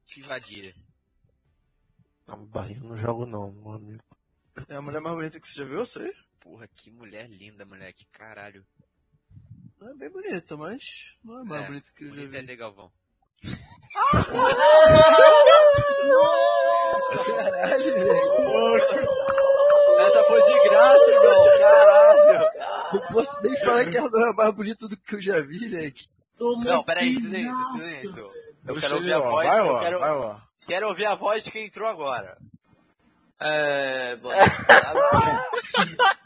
te invadirem. Não, barriga eu não jogo não, meu amigo. É a mulher mais bonita que você já viu, eu sei. Porra, que mulher linda, moleque. Caralho. Não é bem bonita, mas não é mais bonita que eu já Bonita é vi. de Galvão. Caralho, velho. Essa foi de graça, irmão. Caralho. Não posso nem falar que ela não é mais bonita do que eu já vi, gente. Não, peraí, silêncio. Eu quero ouvir a voz. Quero ouvir a voz de quem entrou agora. Bom,